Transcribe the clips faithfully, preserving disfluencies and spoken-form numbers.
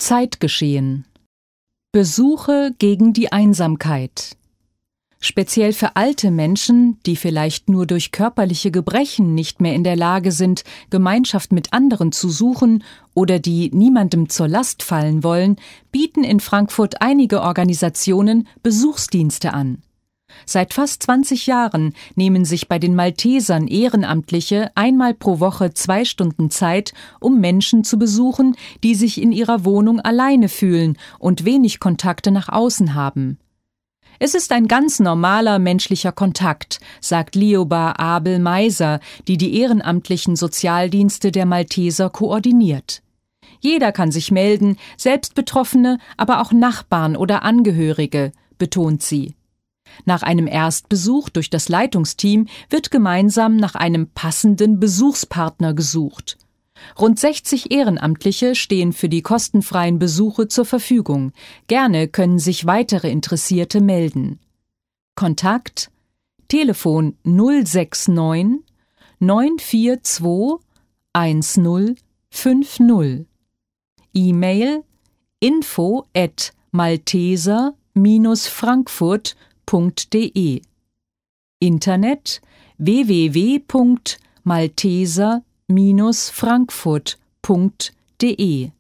Zeitgeschehen. Besuche gegen die Einsamkeit. Speziell für alte Menschen, die vielleicht nur durch körperliche Gebrechen nicht mehr in der Lage sind, Gemeinschaft mit anderen zu suchen oder die niemandem zur Last fallen wollen, bieten in Frankfurt einige Organisationen Besuchsdienste an. Seit fast zwanzig Jahren nehmen sich bei den Maltesern Ehrenamtliche einmal pro Woche zwei Stunden Zeit, um Menschen zu besuchen, die sich in ihrer Wohnung alleine fühlen und wenig Kontakte nach außen haben. Es ist ein ganz normaler menschlicher Kontakt, sagt Lioba Abel-Meiser, die die ehrenamtlichen Sozialdienste der Malteser koordiniert. Jeder kann sich melden, selbst Betroffene, aber auch Nachbarn oder Angehörige, betont sie. Nach einem Erstbesuch durch das Leitungsteam wird gemeinsam nach einem passenden Besuchspartner gesucht. Rund sechzig Ehrenamtliche stehen für die kostenfreien Besuche zur Verfügung. Gerne können sich weitere Interessierte melden. Kontakt: Telefon null sechs neun neun vier zwei eins null fünf null. E-Mail info at malteser Bindestrich frankfurt punkt de. Internet w w w punkt malteser Bindestrich frankfurt punkt de.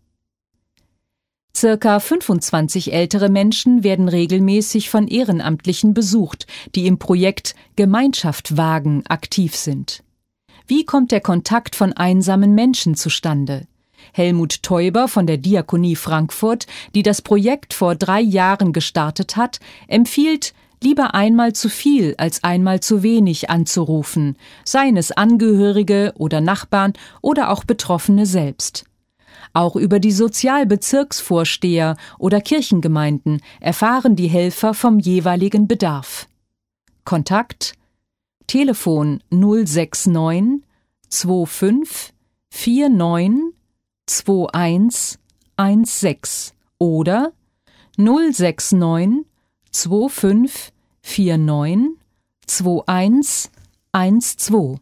Circa fünfundzwanzig ältere Menschen werden regelmäßig von Ehrenamtlichen besucht, die im Projekt Gemeinschaft wagen aktiv sind. Wie kommt der Kontakt von einsamen Menschen zustande? Helmut Teuber von der Diakonie Frankfurt, die das Projekt vor drei Jahren gestartet hat, empfiehlt, lieber einmal zu viel als einmal zu wenig anzurufen, seien es Angehörige oder Nachbarn oder auch Betroffene selbst. Auch über die Sozialbezirksvorsteher oder Kirchengemeinden erfahren die Helfer vom jeweiligen Bedarf. Kontakt: Telefon null sechs neun zwei fünf vier neun zwei eins eins sechs oder null sechs neun zwei fünf vier neun zwei eins eins zwei.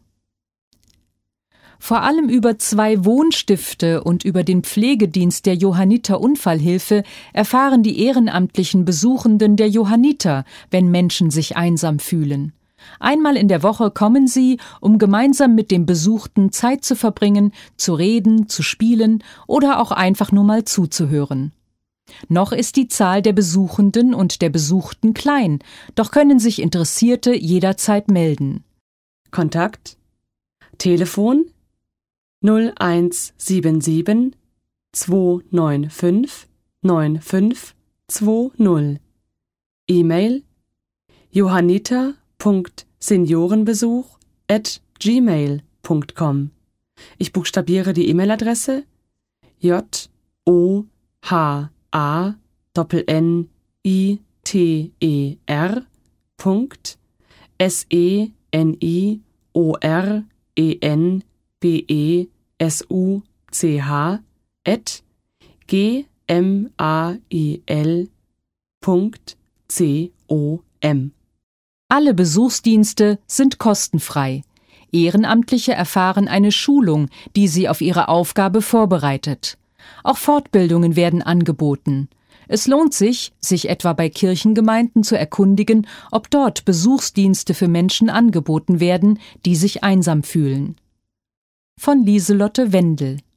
Vor allem über zwei Wohnstifte und über den Pflegedienst der Johanniter Unfallhilfe erfahren die ehrenamtlichen Besuchenden der Johanniter, wenn Menschen sich einsam fühlen. Einmal in der Woche kommen sie, um gemeinsam mit dem Besuchten Zeit zu verbringen, zu reden, zu spielen oder auch einfach nur mal zuzuhören. Noch ist die Zahl der Besuchenden und der Besuchten klein, doch können sich Interessierte jederzeit melden. Kontakt: Telefon null eins sieben sieben zwei neun fünf neun fünf zwei null. E-Mail johanniter punkt seniorenbesuch at gmail punkt com. Ich buchstabiere die E-Mail-Adresse: j o h a n n i t e r punkt s e n i o r e n b e s u c h at g m a i l punkt com. Alle Besuchsdienste sind kostenfrei. Ehrenamtliche erfahren eine Schulung, die sie auf ihre Aufgabe vorbereitet. Auch Fortbildungen werden angeboten. Es lohnt sich, sich etwa bei Kirchengemeinden zu erkundigen, ob dort Besuchsdienste für Menschen angeboten werden, die sich einsam fühlen. Von Lieselotte Wendel.